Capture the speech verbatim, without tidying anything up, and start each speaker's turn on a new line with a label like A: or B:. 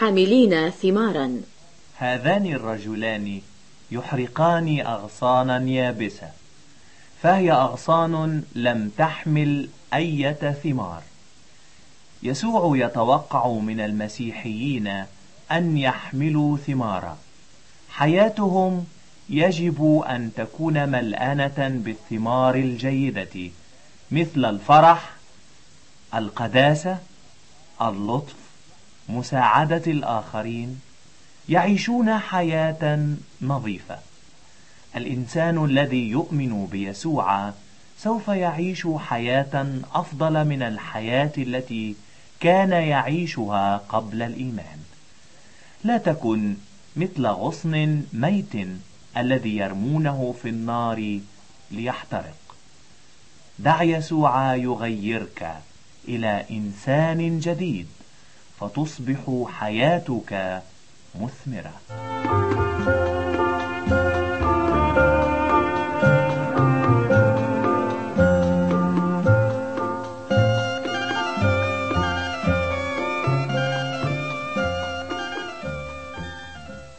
A: حاملين ثمارا.
B: هذان الرجلان يحرقان أغصانا يابسة، فهي أغصان لم تحمل أي ثمار. يسوع يتوقع من المسيحيين أن يحملوا ثمارا. حياتهم يجب أن تكون ملآنة بالثمار الجيدة، مثل الفرح، القداسة، اللطف، مساعدة الآخرين. يعيشون حياة نظيفة. الإنسان الذي يؤمن بيسوع سوف يعيش حياة أفضل من الحياة التي كان يعيشها قبل الإيمان. لا تكن مثل غصن ميت الذي يرمونه في النار ليحترق. دع يسوع يغيرك إلى إنسان جديد، فتصبح حياتك مثمرة.